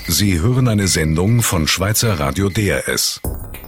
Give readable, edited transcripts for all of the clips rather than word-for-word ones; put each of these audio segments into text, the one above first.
Sie hören eine Sendung von Schweizer Radio DRS.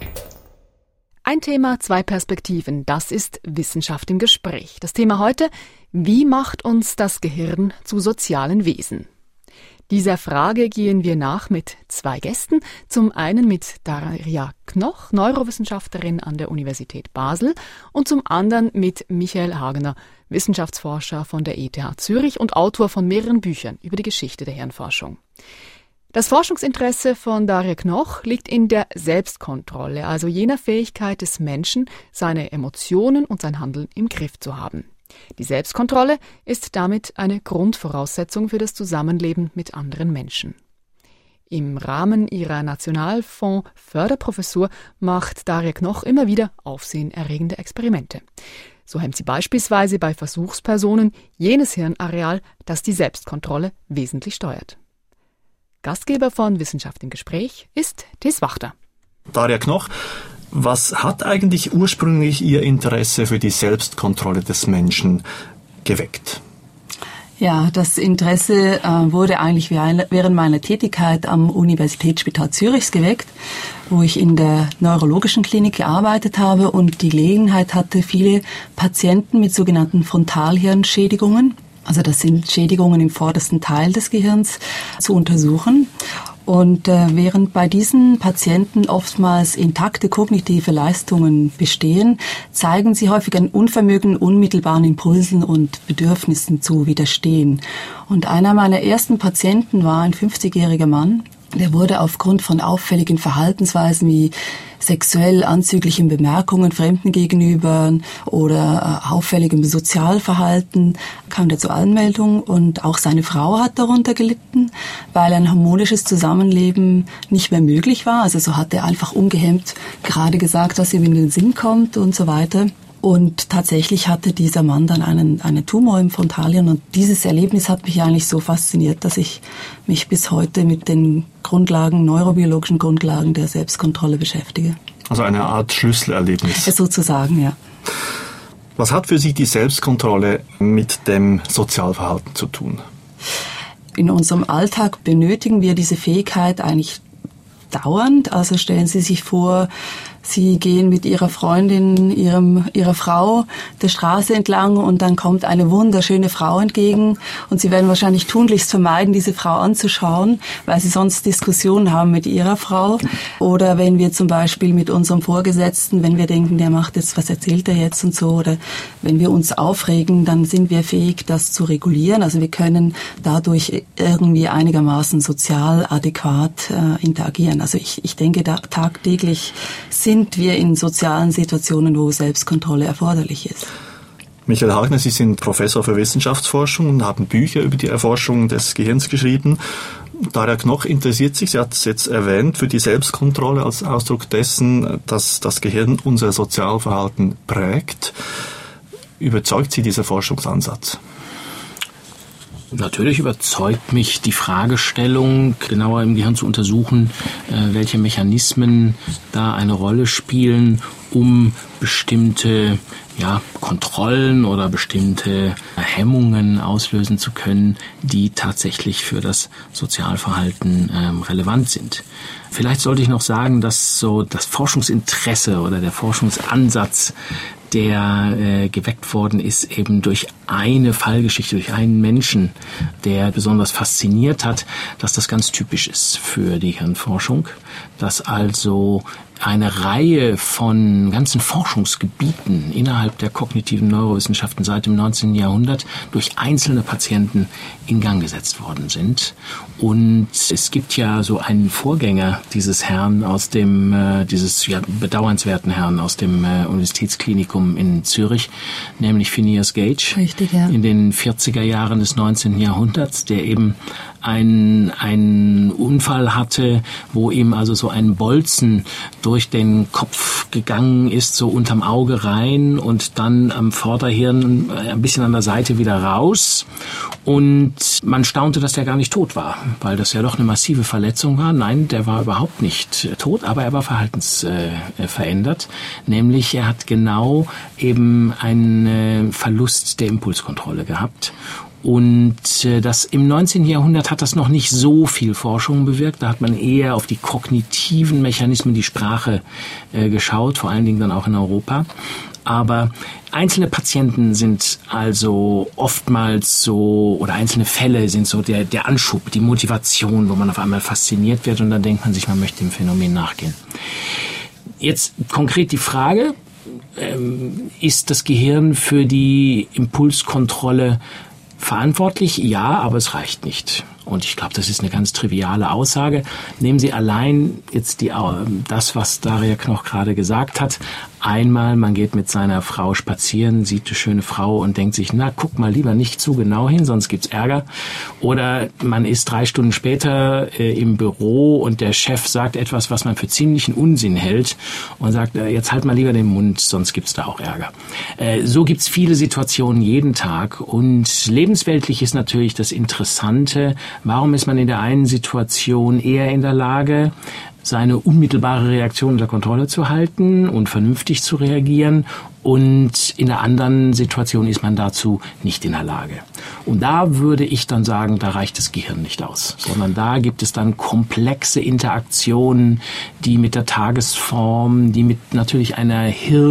Ein Thema, zwei Perspektiven, das ist Wissenschaft im Gespräch. Das Thema heute: Wie macht uns das Gehirn zu sozialen Wesen? Dieser Frage gehen wir nach mit zwei Gästen. Zum einen mit Daria Knoch, Neurowissenschaftlerin an der Universität Basel, und zum anderen mit Michael Hagener, Wissenschaftsforscher von der ETH Zürich und Autor von mehreren Büchern über die Geschichte der Hirnforschung. Das Forschungsinteresse von Daria Knoch liegt in der Selbstkontrolle, also jener Fähigkeit des Menschen, seine Emotionen und sein Handeln im Griff zu haben. Die Selbstkontrolle ist damit eine Grundvoraussetzung für das Zusammenleben mit anderen Menschen. Im Rahmen ihrer Nationalfonds-Förderprofessur macht Daria Knoch immer wieder aufsehenerregende Experimente. So hemmt sie beispielsweise bei Versuchspersonen jenes Hirnareal, das die Selbstkontrolle wesentlich steuert. Gastgeber von Wissenschaft im Gespräch ist Thies Wachter. Daria Knoch, was hat eigentlich ursprünglich Ihr Interesse für die Selbstkontrolle des Menschen geweckt? Ja, das Interesse wurde eigentlich während meiner Tätigkeit am Universitätsspital Zürich geweckt, wo ich in der neurologischen Klinik gearbeitet habe und die Gelegenheit hatte, viele Patienten mit sogenannten Frontalhirnschädigungen, also das sind Schädigungen im vordersten Teil des Gehirns, zu untersuchen. Und während bei diesen Patienten oftmals intakte kognitive Leistungen bestehen, zeigen sie häufig ein Unvermögen, unmittelbaren Impulsen und Bedürfnissen zu widerstehen. Und einer meiner ersten Patienten war ein 50-jähriger Mann. Der wurde aufgrund von auffälligen Verhaltensweisen wie sexuell anzüglichen Bemerkungen Fremden gegenüber oder auffälligem Sozialverhalten kam der zur Anmeldung, und auch seine Frau hat darunter gelitten, weil ein harmonisches Zusammenleben nicht mehr möglich war. Also so hat er einfach ungehemmt gerade gesagt, was ihm in den Sinn kommt und so weiter. Und tatsächlich hatte dieser Mann dann einen Tumor im Frontalhirn, und dieses Erlebnis hat mich eigentlich so fasziniert, dass ich mich bis heute mit den neurobiologischen Grundlagen der Selbstkontrolle beschäftige. Also eine Art Schlüsselerlebnis. Sozusagen, ja. Was hat für Sie die Selbstkontrolle mit dem Sozialverhalten zu tun? In unserem Alltag benötigen wir diese Fähigkeit eigentlich dauernd. Also stellen Sie sich vor, Sie gehen mit Ihrer Freundin, Ihrer Frau der Straße entlang, und dann kommt eine wunderschöne Frau entgegen, und Sie werden wahrscheinlich tunlichst vermeiden, diese Frau anzuschauen, weil Sie sonst Diskussionen haben mit Ihrer Frau. Oder wenn wir zum Beispiel mit unserem Vorgesetzten, wenn wir denken, der macht jetzt, was erzählt er jetzt und so, oder wenn wir uns aufregen, dann sind wir fähig, das zu regulieren. Also wir können dadurch irgendwie einigermaßen sozial adäquat interagieren. Also ich denke, tagtäglich sind wir in sozialen Situationen, wo Selbstkontrolle erforderlich ist. Michael Hagener, Sie sind Professor für Wissenschaftsforschung und haben Bücher über die Erforschung des Gehirns geschrieben. Daria Knoch interessiert sich, Sie hat es jetzt erwähnt, für die Selbstkontrolle als Ausdruck dessen, dass das Gehirn unser Sozialverhalten prägt. Überzeugt Sie dieser Forschungsansatz? Natürlich überzeugt mich die Fragestellung, genauer im Gehirn zu untersuchen, welche Mechanismen da eine Rolle spielen, um bestimmte Kontrollen oder bestimmte Hemmungen auslösen zu können, die tatsächlich für das Sozialverhalten relevant sind. Vielleicht sollte ich noch sagen, dass so das Forschungsinteresse oder der Forschungsansatz, der geweckt worden ist, eben durch eine Fallgeschichte, durch einen Menschen, der besonders fasziniert hat, dass das ganz typisch ist für die Hirnforschung, dass also eine Reihe von ganzen Forschungsgebieten innerhalb der kognitiven Neurowissenschaften seit dem 19. Jahrhundert durch einzelne Patienten in Gang gesetzt worden sind. Und es gibt ja so einen Vorgänger dieses Herrn aus dem, dieses bedauernswerten Herrn aus dem Universitätsklinikum in Zürich, nämlich Phineas Gage. Richtig, ja. In den 40er Jahren des 19. Jahrhunderts, der eben einen Unfall hatte, wo ihm also so ein Bolzen durch den Kopf gegangen ist, so unterm Auge rein und dann am Vorderhirn ein bisschen an der Seite wieder raus. Und man staunte, dass der gar nicht tot war, weil das ja doch eine massive Verletzung war. Nein, der war überhaupt nicht tot, aber er war verhaltensverändert. Nämlich er hat genau eben einen Verlust der Impulskontrolle gehabt. Und das im 19. Jahrhundert hat das noch nicht so viel Forschung bewirkt. Da hat man eher auf die kognitiven Mechanismen, die Sprache geschaut, vor allen Dingen dann auch in Europa. Aber einzelne Patienten sind also oftmals so, oder einzelne Fälle sind so der Anschub, die Motivation, wo man auf einmal fasziniert wird und dann denkt man sich, man möchte dem Phänomen nachgehen. Jetzt konkret die Frage, ist das Gehirn für die Impulskontrolle verantwortlich? Ja, aber es reicht nicht. Und ich glaube, das ist eine ganz triviale Aussage. Nehmen Sie allein jetzt das, was Daria Knoch gerade gesagt hat. Einmal, man geht mit seiner Frau spazieren, sieht eine schöne Frau und denkt sich, na, guck mal lieber nicht zu genau hin, sonst gibt's Ärger. Oder man ist 3 Stunden später im Büro und der Chef sagt etwas, was man für ziemlichen Unsinn hält und sagt, jetzt halt mal lieber den Mund, sonst gibt's da auch Ärger. So gibt's viele Situationen jeden Tag. Und lebensweltlich ist natürlich das Interessante, warum ist man in der einen Situation eher in der Lage, seine unmittelbare Reaktion unter Kontrolle zu halten und vernünftig zu reagieren, und in der anderen Situation ist man dazu nicht in der Lage. Und da würde ich dann sagen, da reicht das Gehirn nicht aus, sondern da gibt es dann komplexe Interaktionen, die mit der Tagesform, die mit natürlich einer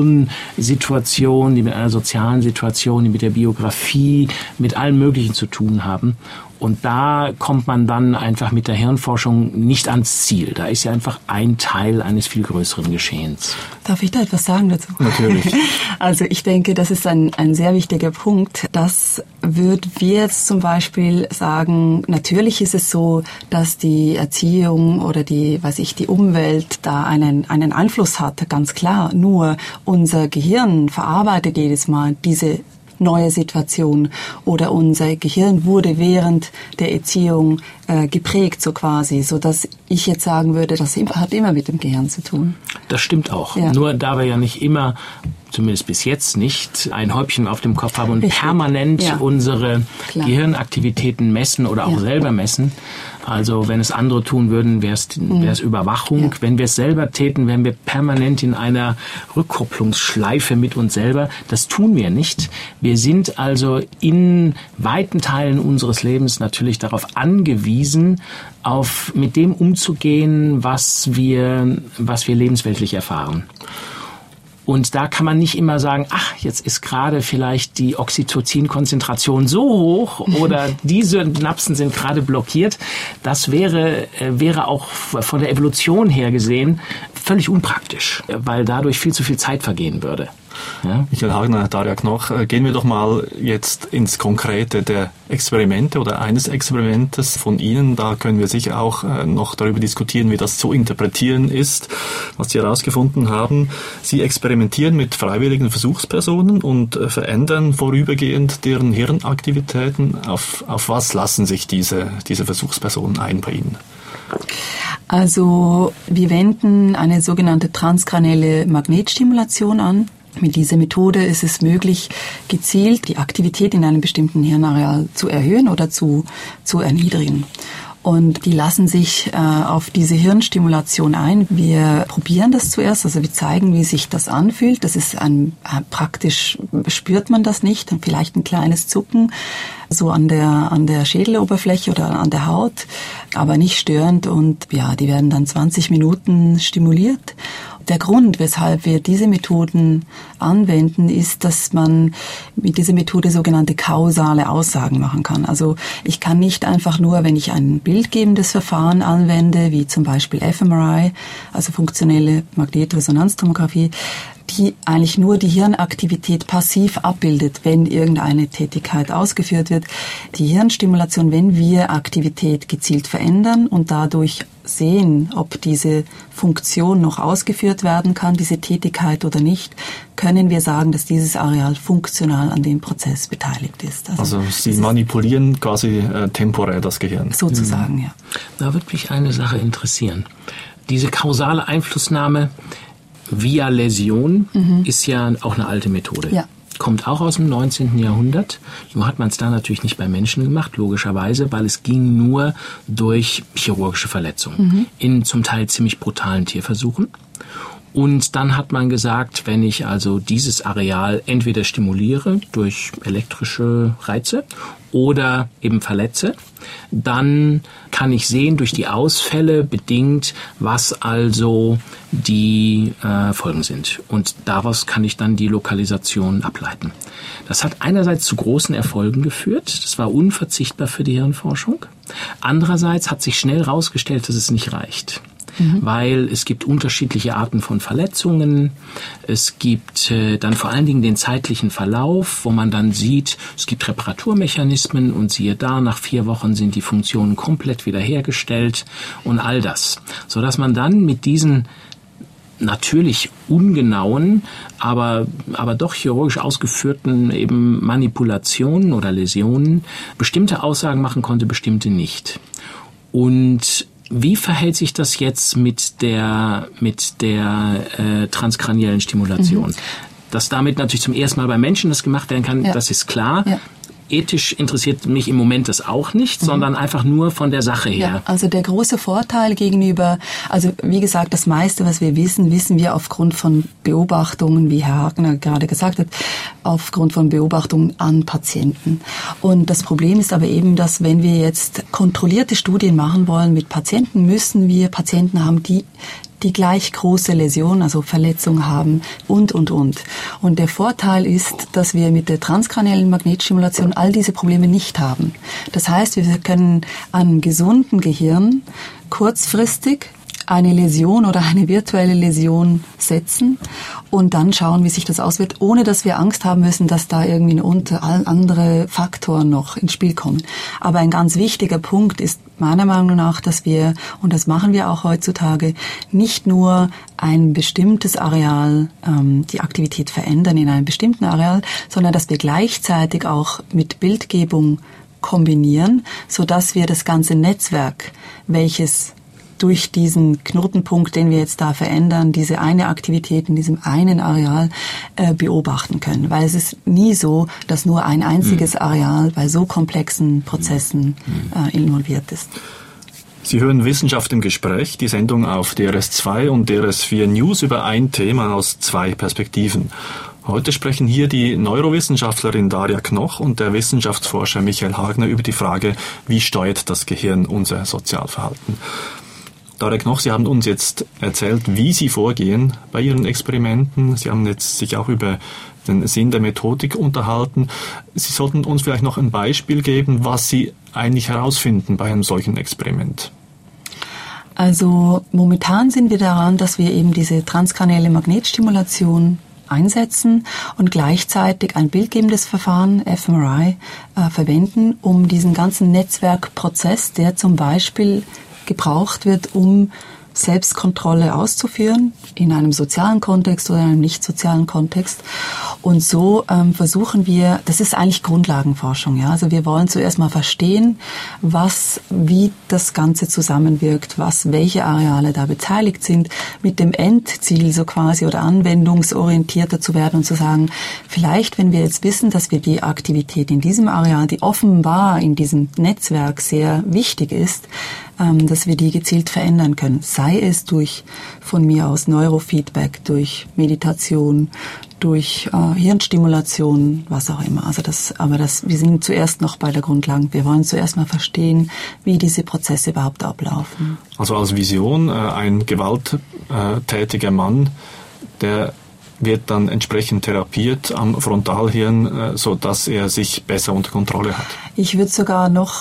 Hirnsituation, die mit einer sozialen Situation, die mit der Biografie, mit allem Möglichen zu tun haben. Und da kommt man dann einfach mit der Hirnforschung nicht ans Ziel. Da ist ja einfach ein Teil eines viel größeren Geschehens. Darf ich da etwas sagen dazu? Natürlich. Also ich denke, das ist ein sehr wichtiger Punkt. Das würden wir jetzt zum Beispiel sagen, natürlich ist es so, dass die Erziehung oder die Umwelt da einen Einfluss hat, ganz klar. Nur unser Gehirn verarbeitet jedes Mal diese neue Situation, oder unser Gehirn wurde während der Erziehung geprägt, so quasi, so dass ich jetzt sagen würde, das hat immer mit dem Gehirn zu tun. Das stimmt auch. Ja. Nur da wir ja nicht immer, zumindest bis jetzt nicht, ein Häubchen auf dem Kopf haben und Richtig. permanent unsere Gehirnaktivitäten messen oder auch selber messen. Also wenn es andere tun würden, wäre es Überwachung. Ja. Wenn wir es selber täten, wären wir permanent in einer Rückkopplungsschleife mit uns selber. Das tun wir nicht. Wir sind also in weiten Teilen unseres Lebens natürlich darauf angewiesen, mit dem umzugehen, was wir lebensweltlich erfahren. Und da kann man nicht immer sagen, ach, jetzt ist gerade vielleicht die Oxytocin-Konzentration so hoch oder diese Synapsen sind gerade blockiert. Das wäre auch von der Evolution her gesehen völlig unpraktisch, weil dadurch viel zu viel Zeit vergehen würde. Ja? Michael Hagner, Daria Knoch, gehen wir doch mal jetzt ins Konkrete der Experimente oder eines Experimentes von Ihnen. Da können wir sicher auch noch darüber diskutieren, wie das zu interpretieren ist, was Sie herausgefunden haben. Sie experimentieren mit freiwilligen Versuchspersonen und verändern vorübergehend deren Hirnaktivitäten. Auf was lassen sich diese Versuchspersonen ein bei Ihnen? Also wir wenden eine sogenannte transkranielle Magnetstimulation an. Mit dieser Methode ist es möglich, gezielt die Aktivität in einem bestimmten Hirnareal zu erhöhen oder zu erniedrigen. Und die lassen sich auf diese Hirnstimulation ein. Wir probieren das zuerst, also wir zeigen, wie sich das anfühlt. Das ist praktisch spürt man das nicht, vielleicht ein kleines Zucken so an der Schädeloberfläche oder an der Haut, aber nicht störend. Und ja, die werden dann 20 Minuten stimuliert. Der Grund, weshalb wir diese Methoden anwenden, ist, dass man mit dieser Methode sogenannte kausale Aussagen machen kann. Also ich kann nicht einfach nur, wenn ich ein bildgebendes Verfahren anwende, wie zum Beispiel fMRI, also funktionelle Magnetresonanztomographie, die eigentlich nur die Hirnaktivität passiv abbildet, wenn irgendeine Tätigkeit ausgeführt wird. Die Hirnstimulation, wenn wir Aktivität gezielt verändern und dadurch sehen, ob diese Funktion noch ausgeführt werden kann, diese Tätigkeit oder nicht, können wir sagen, dass dieses Areal funktional an dem Prozess beteiligt ist. Also Sie manipulieren quasi temporär das Gehirn. Sozusagen, ja. Da würde mich eine Sache interessieren. Diese kausale Einflussnahme via Läsion ist ja auch eine alte Methode. Ja. Kommt auch aus dem 19. Jahrhundert. Nur hat man es da natürlich nicht bei Menschen gemacht, logischerweise, weil es ging nur durch chirurgische Verletzungen in zum Teil ziemlich brutalen Tierversuchen. Und dann hat man gesagt, wenn ich also dieses Areal entweder stimuliere durch elektrische Reize oder eben verletze, dann kann ich sehen durch die Ausfälle bedingt, was also die Folgen sind. Und daraus kann ich dann die Lokalisation ableiten. Das hat einerseits zu großen Erfolgen geführt. Das war unverzichtbar für die Hirnforschung. Andererseits hat sich schnell herausgestellt, dass es nicht reicht. Weil es gibt unterschiedliche Arten von Verletzungen. Es gibt dann vor allen Dingen den zeitlichen Verlauf, wo man dann sieht, es gibt Reparaturmechanismen und siehe da, nach 4 Wochen sind die Funktionen komplett wiederhergestellt und all das. Sodass man dann mit diesen natürlich ungenauen, aber doch chirurgisch ausgeführten eben Manipulationen oder Läsionen bestimmte Aussagen machen konnte, bestimmte nicht. Und wie verhält sich das jetzt mit der transkraniellen Stimulation? Dass damit natürlich zum ersten Mal bei Menschen das gemacht werden kann, das ist klar. Ja. Ethisch interessiert mich im Moment das auch nicht, sondern einfach nur von der Sache her. Ja, also der große Vorteil gegenüber, also wie gesagt, das meiste, was wir wissen wir aufgrund von Beobachtungen, wie Herr Hagner gerade gesagt hat, aufgrund von Beobachtungen an Patienten. Und das Problem ist aber eben, dass wenn wir jetzt kontrollierte Studien machen wollen mit Patienten, müssen wir Patienten haben, die gleich große Läsionen, also Verletzungen haben und. Und der Vorteil ist, dass wir mit der transkraniellen Magnetstimulation all diese Probleme nicht haben. Das heißt, wir können an gesunden Gehirn kurzfristig eine Läsion oder eine virtuelle Läsion setzen und dann schauen, wie sich das auswirkt, ohne dass wir Angst haben müssen, dass da irgendwie andere Faktoren noch ins Spiel kommen. Aber ein ganz wichtiger Punkt ist meiner Meinung nach, dass wir, und das machen wir auch heutzutage, nicht nur ein bestimmtes Areal, die Aktivität verändern in einem bestimmten Areal, sondern dass wir gleichzeitig auch mit Bildgebung kombinieren, sodass wir das ganze Netzwerk, welches durch diesen Knotenpunkt, den wir jetzt da verändern, diese eine Aktivität in diesem einen Areal beobachten können. Weil es ist nie so, dass nur ein einziges Areal bei so komplexen Prozessen involviert ist. Sie hören Wissenschaft im Gespräch, die Sendung auf DRS2 und DRS4 News über ein Thema aus 2 Perspektiven. Heute sprechen hier die Neurowissenschaftlerin Daria Knoch und der Wissenschaftsforscher Michael Hagner über die Frage, wie steuert das Gehirn unser Sozialverhalten? Daria Knoch, Sie haben uns jetzt erzählt, wie Sie vorgehen bei Ihren Experimenten. Sie haben jetzt sich auch über den Sinn der Methodik unterhalten. Sie sollten uns vielleicht noch ein Beispiel geben, was Sie eigentlich herausfinden bei einem solchen Experiment. Also momentan sind wir daran, dass wir eben diese transkranielle Magnetstimulation einsetzen und gleichzeitig ein bildgebendes Verfahren, fMRI, verwenden, um diesen ganzen Netzwerkprozess, der zum Beispiel gebraucht wird, um Selbstkontrolle auszuführen, in einem sozialen Kontext oder einem nicht sozialen Kontext. Und so versuchen wir, das ist eigentlich Grundlagenforschung, ja. Also wir wollen zuerst mal verstehen, wie das Ganze zusammenwirkt, welche Areale da beteiligt sind, mit dem Endziel so quasi oder anwendungsorientierter zu werden und zu sagen, vielleicht, wenn wir jetzt wissen, dass wir die Aktivität in diesem Areal, die offenbar in diesem Netzwerk sehr wichtig ist, dass wir die gezielt verändern können. Sei es durch, von mir aus, Neurofeedback, durch Meditation, durch Hirnstimulation, was auch immer. Also wir sind zuerst noch bei der Grundlage. Wir wollen zuerst mal verstehen, wie diese Prozesse überhaupt ablaufen. Also als Vision, ein gewalttätiger Mann, der wird dann entsprechend therapiert am Frontalhirn, so dass er sich besser unter Kontrolle hat. Ich würde sogar noch,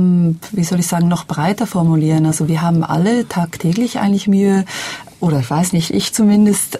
noch breiter formulieren. Also wir haben alle tagtäglich eigentlich Mühe, oder ich weiß nicht, ich zumindest,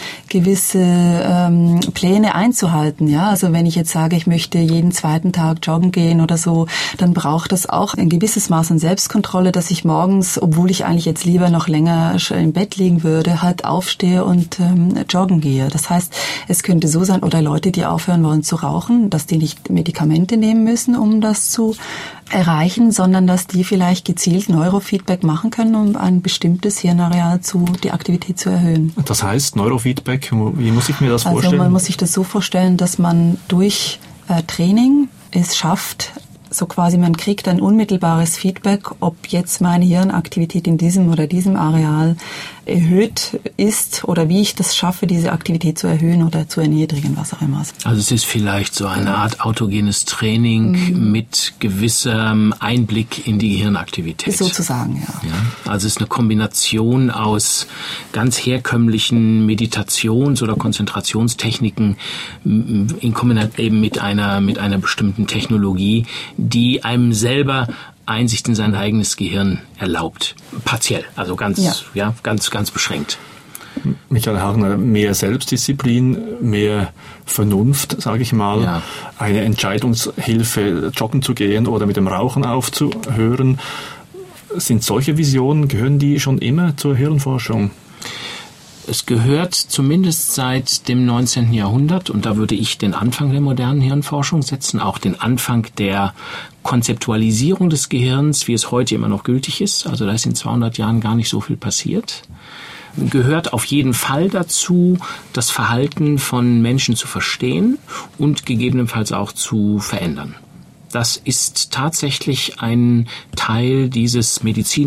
gewisse Pläne einzuhalten. Ja, also wenn ich jetzt sage, ich möchte jeden 2. Tag joggen gehen oder so, dann braucht das auch ein gewisses Maß an Selbstkontrolle, dass ich morgens, obwohl ich eigentlich jetzt lieber noch länger im Bett liegen würde, halt aufstehe und joggen gehe. Das heißt, es könnte so sein, oder Leute, die aufhören wollen zu rauchen, dass die nicht Medikamente nehmen müssen, um das zu erreichen, sondern dass die vielleicht gezielt Neurofeedback machen können, um ein bestimmtes Hirnareal die Aktivität zu erhöhen. Das heißt, Neurofeedback, wie muss ich mir das vorstellen? Also man muss sich das so vorstellen, dass man durch Training es schafft, so quasi man kriegt ein unmittelbares Feedback, ob jetzt meine Hirnaktivität in diesem oder diesem Areal erhöht ist oder wie ich das schaffe, diese Aktivität zu erhöhen oder zu erniedrigen, was auch immer. Also es ist vielleicht so eine Art autogenes Training mit gewissem Einblick in die Gehirnaktivität. Sozusagen, ja. Also es ist eine Kombination aus ganz herkömmlichen Meditations- oder Konzentrationstechniken in Kombination eben mit einer bestimmten Technologie, die einem selber Einsicht in sein eigenes Gehirn erlaubt. Partiell, also ganz beschränkt. Michael Hartner, mehr Selbstdisziplin, mehr Vernunft, sage ich mal, eine Entscheidungshilfe, joggen zu gehen oder mit dem Rauchen aufzuhören. Sind solche Visionen, gehören die schon immer zur Hirnforschung? Es gehört zumindest seit dem 19. Jahrhundert, und da würde ich den Anfang der modernen Hirnforschung setzen, auch den Anfang der Konzeptualisierung des Gehirns, wie es heute immer noch gültig ist. Also da ist in 200 Jahren gar nicht so viel passiert. Gehört auf jeden Fall dazu, das Verhalten von Menschen zu verstehen und gegebenenfalls auch zu verändern. Das ist tatsächlich ein Teil dieses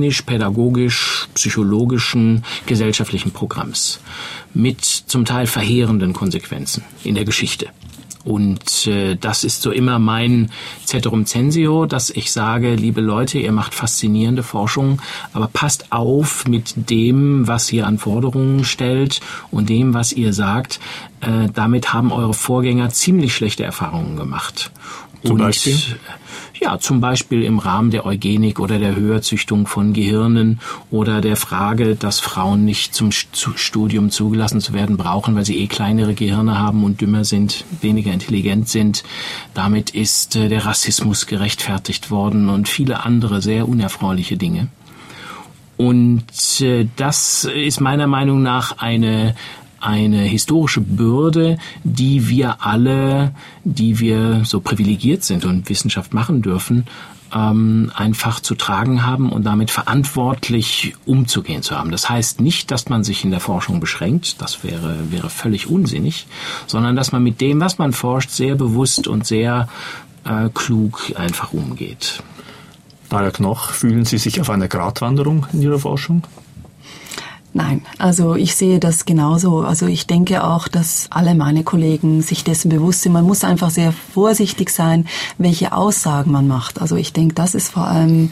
medizinisch-pädagogisch-psychologischen gesellschaftlichen Programms mit zum Teil verheerenden Konsequenzen in der Geschichte. Und das ist so immer mein Ceterum censeo, dass ich sage, liebe Leute, ihr macht faszinierende Forschung, aber passt auf mit dem, was ihr an Forderungen stellt und dem, was ihr sagt. Damit haben eure Vorgänger ziemlich schlechte Erfahrungen gemacht. Zum Beispiel? Ja, zum Beispiel im Rahmen der Eugenik oder der Höherzüchtung von Gehirnen oder der Frage, dass Frauen nicht zum Studium zugelassen zu werden brauchen, weil sie kleinere Gehirne haben und dümmer sind, weniger intelligent sind. Damit ist der Rassismus gerechtfertigt worden und viele andere sehr unerfreuliche Dinge. Und das ist meiner Meinung nach eine historische Bürde, die wir alle, die wir so privilegiert sind und Wissenschaft machen dürfen, einfach zu tragen haben und damit verantwortlich umzugehen zu haben. Das heißt nicht, dass man sich in der Forschung beschränkt, das wäre völlig unsinnig, sondern dass man mit dem, was man forscht, sehr bewusst und sehr klug einfach umgeht. Daria Knoch, fühlen Sie sich auf einer Gratwanderung in Ihrer Forschung? Nein, also ich sehe das genauso. Also ich denke auch, dass alle meine Kollegen sich dessen bewusst sind. Man muss einfach sehr vorsichtig sein, welche Aussagen man macht. Also ich denke, das ist vor allem,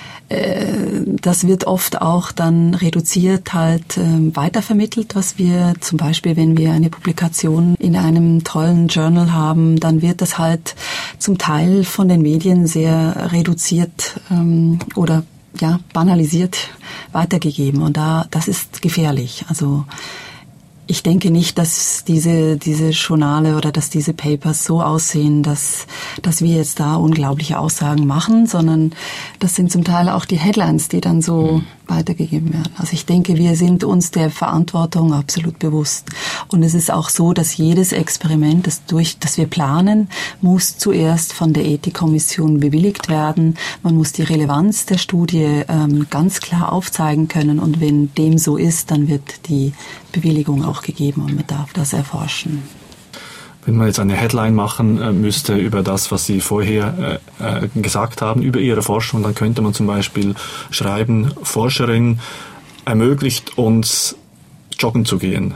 das wird oft auch dann reduziert halt weitervermittelt, was wir zum Beispiel, wenn wir eine Publikation in einem tollen Journal haben, dann wird das halt zum Teil von den Medien sehr reduziert oder banalisiert weitergegeben, und das ist gefährlich. Also ich denke nicht, dass diese Journale oder dass diese Papers so aussehen, dass wir jetzt da unglaubliche Aussagen machen, sondern das sind zum Teil auch die Headlines, die dann so weitergegeben werden. Also ich denke, wir sind uns der Verantwortung absolut bewusst. Und es ist auch so, dass jedes Experiment, das wir planen, muss zuerst von der Ethikkommission bewilligt werden. Man muss die Relevanz der Studie ganz klar aufzeigen können. Und wenn dem so ist, dann wird die Bewilligung auch gegeben und man darf das erforschen. Wenn man jetzt eine Headline machen müsste über das, was Sie vorher gesagt haben, über Ihre Forschung, dann könnte man zum Beispiel schreiben, Forscherin ermöglicht uns, joggen zu gehen.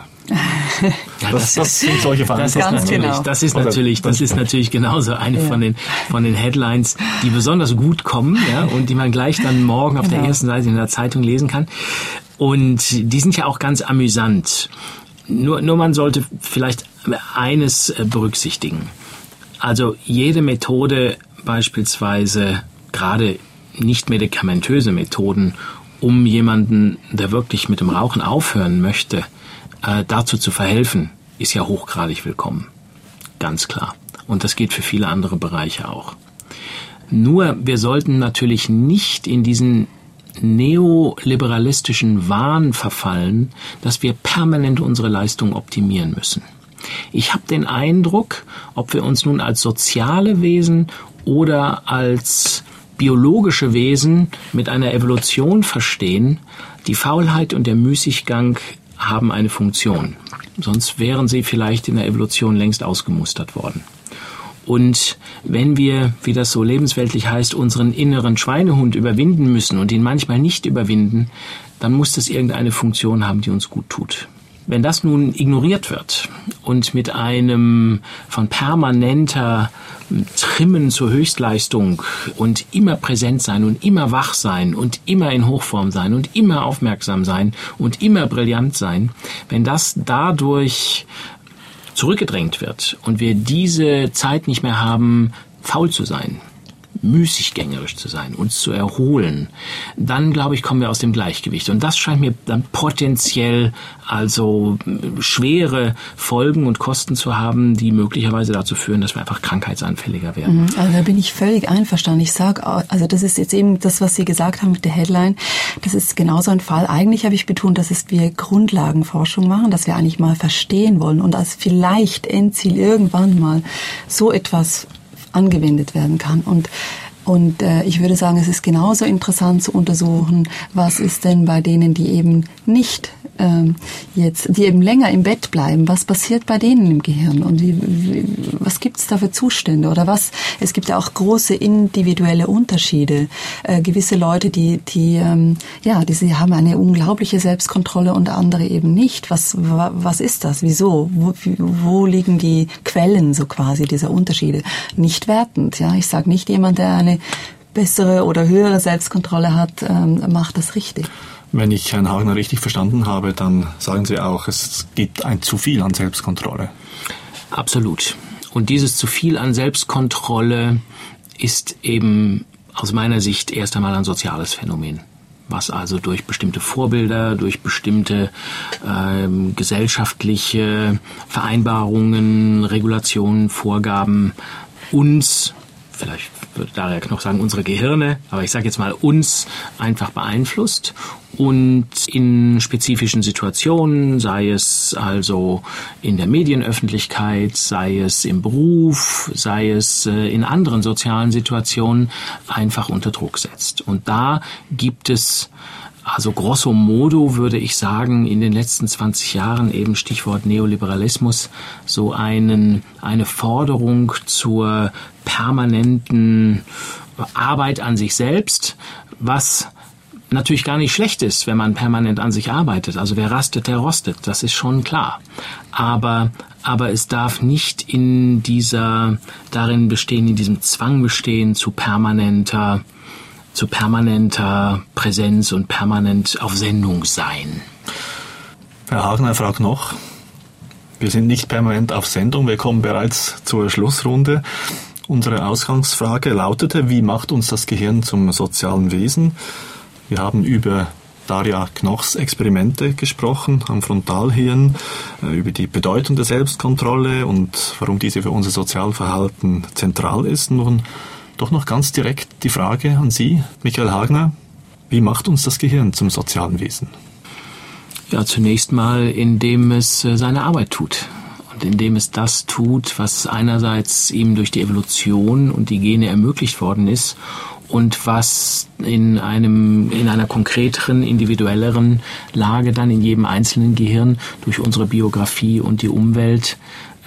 Ja, das sind solche Veranstaltungen. Das ist natürlich genauso eine von den Headlines, die besonders gut kommen, ja, und die man gleich dann morgen auf der ersten Seite in der Zeitung lesen kann. Und die sind ja auch ganz amüsant. Nur man sollte vielleicht eines berücksichtigen. Also jede Methode, beispielsweise gerade nicht medikamentöse Methoden, um jemanden, der wirklich mit dem Rauchen aufhören möchte, dazu zu verhelfen, ist ja hochgradig willkommen. Ganz klar. Und das geht für viele andere Bereiche auch. Nur wir sollten natürlich nicht in diesen neoliberalistischen Wahn verfallen, dass wir permanent unsere Leistung optimieren müssen. Ich habe den Eindruck, ob wir uns nun als soziale Wesen oder als biologische Wesen mit einer Evolution verstehen, die Faulheit und der Müßiggang haben eine Funktion. Sonst wären sie vielleicht in der Evolution längst ausgemustert worden. Und wenn wir, wie das so lebensweltlich heißt, unseren inneren Schweinehund überwinden müssen und ihn manchmal nicht überwinden, dann muss das irgendeine Funktion haben, die uns gut tut. Wenn das nun ignoriert wird und mit einem von permanenter Trimmen zur Höchstleistung und immer präsent sein und immer wach sein und immer in Hochform sein und immer aufmerksam sein und immer brillant sein, wenn das dadurch zurückgedrängt wird und wir diese Zeit nicht mehr haben, faul zu sein, müßiggängerisch zu sein, uns zu erholen, dann, glaube ich, kommen wir aus dem Gleichgewicht. Und das scheint mir dann potenziell also schwere Folgen und Kosten zu haben, die möglicherweise dazu führen, dass wir einfach krankheitsanfälliger werden. Also da bin ich völlig einverstanden. Ich sage, also das ist jetzt eben das, was Sie gesagt haben mit der Headline, das ist genauso ein Fall. Eigentlich habe ich betont, dass wir Grundlagenforschung machen, dass wir eigentlich mal verstehen wollen und als vielleicht Endziel irgendwann mal so etwas angewendet werden kann. Und ich würde sagen, es ist genauso interessant zu untersuchen, was ist denn bei denen, die eben nicht die eben länger im Bett bleiben, was passiert bei denen im Gehirn und was gibt es da für Zustände oder was? Es gibt ja auch große individuelle Unterschiede. Gewisse Leute, die haben eine unglaubliche Selbstkontrolle und andere eben nicht. Was ist das? Wieso? Wo liegen die Quellen so quasi dieser Unterschiede? Nicht wertend, ja. Ich sage nicht, jemand, der eine bessere oder höhere Selbstkontrolle hat, macht das richtig. Wenn ich Herrn Hagner richtig verstanden habe, dann sagen Sie auch, es gibt ein zu viel an Selbstkontrolle. Absolut. Und dieses zu viel an Selbstkontrolle ist eben aus meiner Sicht erst einmal ein soziales Phänomen, was also durch bestimmte Vorbilder, durch bestimmte gesellschaftliche Vereinbarungen, Regulationen, Vorgaben uns, vielleicht würde Daria Knoch sagen, unsere Gehirne, aber ich sage jetzt mal uns, einfach beeinflusst und in spezifischen Situationen, sei es also in der Medienöffentlichkeit, sei es im Beruf, sei es in anderen sozialen Situationen, einfach unter Druck setzt. Und da gibt es also grosso modo würde ich sagen, in den letzten 20 Jahren, eben Stichwort Neoliberalismus, so eine Forderung zur permanenten Arbeit an sich selbst, was natürlich gar nicht schlecht ist, wenn man permanent an sich arbeitet. Also wer rastet, der rostet, das ist schon klar. Aber es darf nicht in diesem Zwang bestehen zu permanenter Präsenz und permanent auf Sendung sein. Herr Hagner fragt noch, wir sind nicht permanent auf Sendung, wir kommen bereits zur Schlussrunde. Unsere Ausgangsfrage lautete, wie macht uns das Gehirn zum sozialen Wesen? Wir haben über Daria Knochs Experimente gesprochen am Frontalhirn, über die Bedeutung der Selbstkontrolle und warum diese für unser Sozialverhalten zentral ist. Nun doch noch ganz direkt die Frage an Sie, Michael Hagner, wie macht uns das Gehirn zum sozialen Wesen? Ja, zunächst mal, indem es seine Arbeit tut und indem es das tut, was einerseits ihm durch die Evolution und die Gene ermöglicht worden ist und was in einer konkreteren, individuelleren Lage dann in jedem einzelnen Gehirn durch unsere Biografie und die Umwelt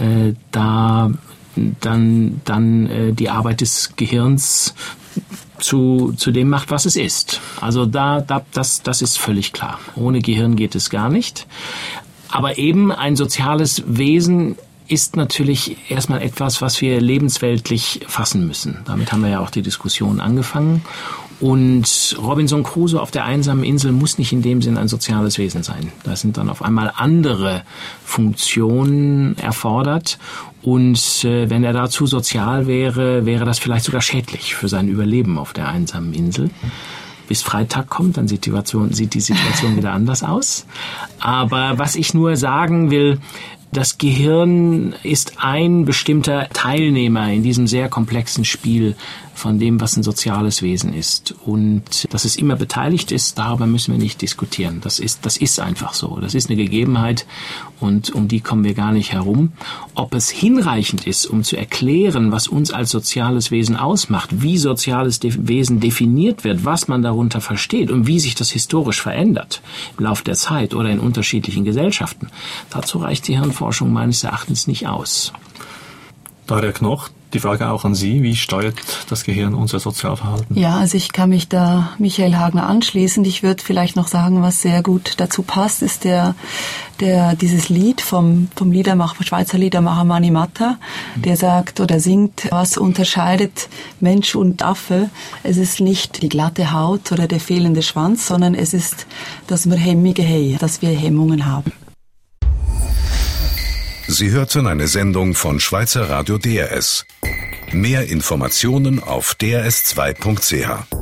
dann die Arbeit des Gehirns zu dem macht, was es ist. Also das ist völlig klar. Ohne Gehirn geht es gar nicht. Aber eben ein soziales Wesen ist natürlich erstmal etwas, was wir lebensweltlich fassen müssen. Damit haben wir ja auch die Diskussion angefangen. Und Robinson Crusoe auf der einsamen Insel muss nicht in dem Sinn ein soziales Wesen sein. Da sind dann auf einmal andere Funktionen erfordert. Und wenn er dazu sozial wäre, wäre das vielleicht sogar schädlich für sein Überleben auf der einsamen Insel. Bis Freitag kommt, dann sieht die Situation wieder anders aus. Aber was ich nur sagen will, das Gehirn ist ein bestimmter Teilnehmer in diesem sehr komplexen Spiel von dem, was ein soziales Wesen ist. Und dass es immer beteiligt ist, darüber müssen wir nicht diskutieren. Das ist einfach so. Das ist eine Gegebenheit und um die kommen wir gar nicht herum. Ob es hinreichend ist, um zu erklären, was uns als soziales Wesen ausmacht, wie soziales Wesen definiert wird, was man darunter versteht und wie sich das historisch verändert im Laufe der Zeit oder in unterschiedlichen Gesellschaften, dazu reicht die Hirnforschung meines Erachtens nicht aus. Daria Knoch, Die Frage auch an Sie, wie steuert das Gehirn unser Sozialverhalten? Ja, also ich kann mich da Michael Hagner anschließen. Ich würde vielleicht noch sagen, was sehr gut dazu passt, ist dieses Lied vom Schweizer Liedermacher Mani Matta, der sagt oder singt, was unterscheidet Mensch und Affe? Es ist nicht die glatte Haut oder der fehlende Schwanz, sondern es ist, dass wir Hemmige haben, dass wir Hemmungen haben. Sie hörten eine Sendung von Schweizer Radio DRS. Mehr Informationen auf drs2.ch.